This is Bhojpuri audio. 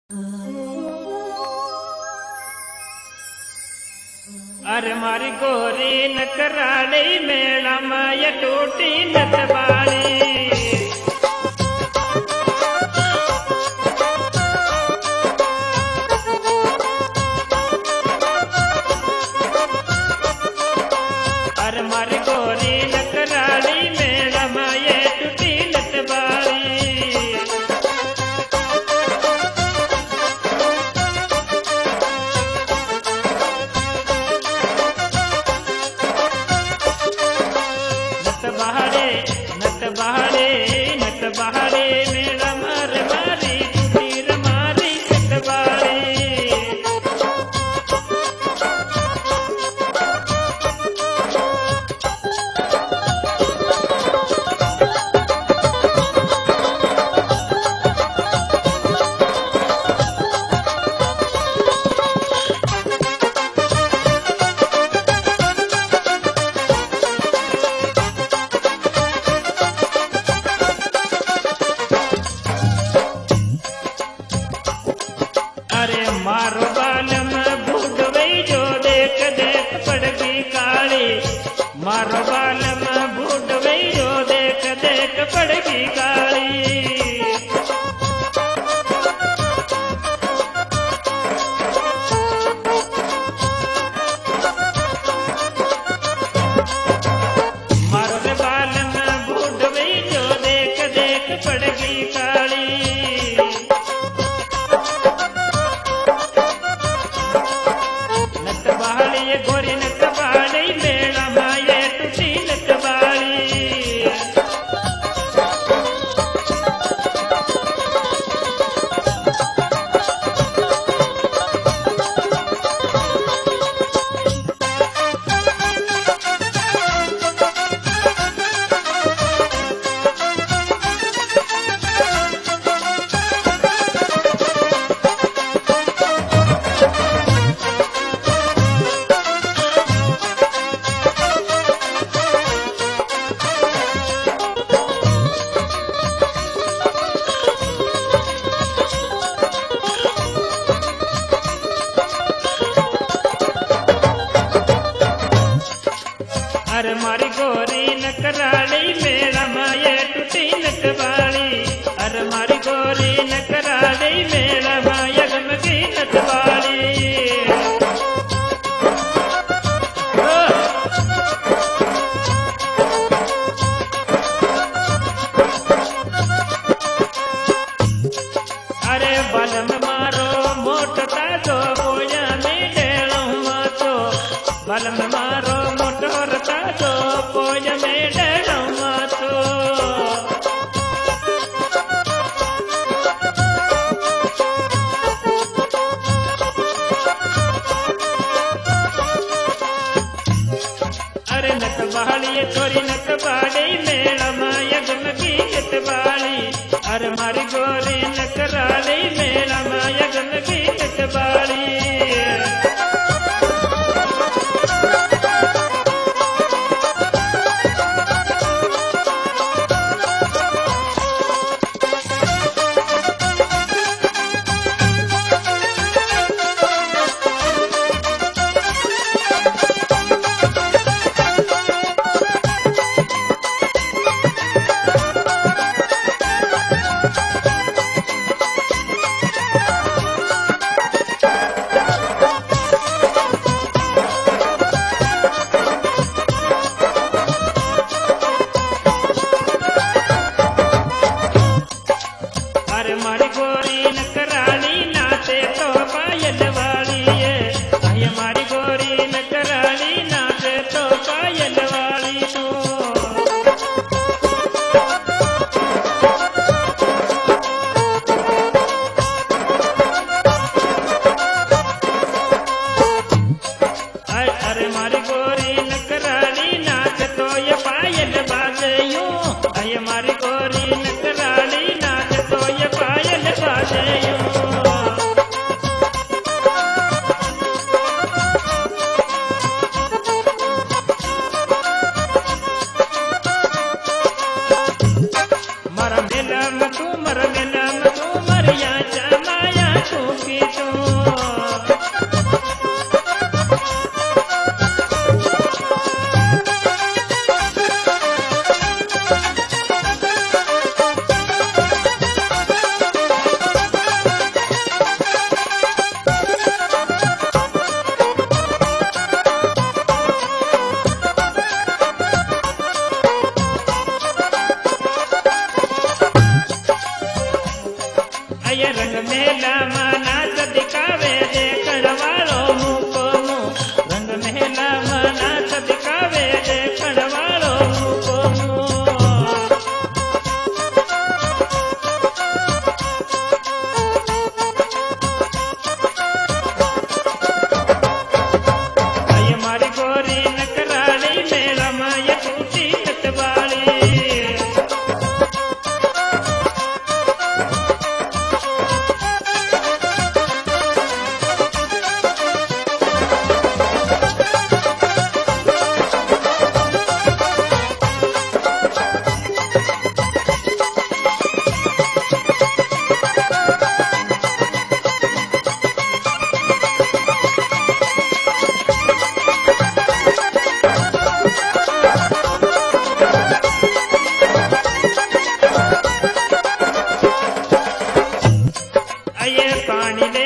अरे मारी गोरी नकराड़ी मेला माया टूटी नतवाड़ी। अरे मारी गोरी नकराड़ी मेला माया टूटी नतवाड़ी। नत बहारे मेरा मार मारी तीर मारी नतवाड़ी। अरे मारो बालम भूत वही जो देख देख पड़गी काली। मारो बालम भूत वही जो देख देख पड़गी काली। मारो रे बालम भूत वही जो देख देख पड़गी काली। ये गोरी नतवाड़ी मेला माये टूटी नतवाड़ी। अरे मारी गोरी नकराड़ी मेरा माये टूटी नतवाड़ी। अरे मारी गोरी नकराड़ी मेरा माया गमगी नतवाड़ी। अरे बलम मारो मोटता जो पोया में डेलो मातो। बलम मारो मोटोरता जो पोय में डेलो मातो। अरे नतवाड़ी तोरी नतवाड़ी मेला माया गमगी नतवाड़ी। अरे मारी गोरी नकराड़ी मेला माया गमगी नतवाड़ी। अरे मारी गोरी नकराड़ी नाचे तो पायल वाली है। अरे मारी गोरी नकराड़ी नाचे तो पायल वाली तो। अरे मारी गोरी नकराड़ी नाच तो ये पायल बाजे यूं। अरे मारी गोरी नकराड़ी नाच तो ये पायल बाजे यूं। मर मिलम तू मरिया चा माया तू। अय रंग मेलाમાં નાચ દિખાવે દેખણ વાળો મૂકો મું રંગ મેલામાં નાચ દિખાવે દેખણ વાળો મૂકો મું અય મારી ગોરી નકરાળી મેળામાં એ તૂટી નટવાળી અયે પાણી લે